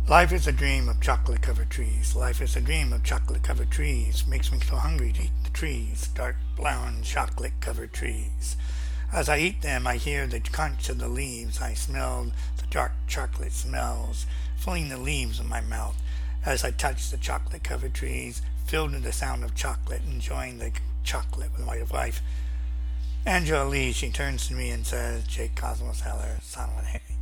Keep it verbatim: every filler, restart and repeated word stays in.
Life is a dream of chocolate-covered trees. Life is a dream of chocolate-covered trees. Makes me so hungry to eat the trees. Dark brown chocolate-covered trees. As I eat them, I hear the crunch of the leaves. I smell the dark chocolate smells, filling the leaves in my mouth. As I touch the chocolate-covered trees, filled with the sound of chocolate, enjoying the chocolate with my wife, Angela Lee, she turns to me and says, Jake Cosmos Heller, son of a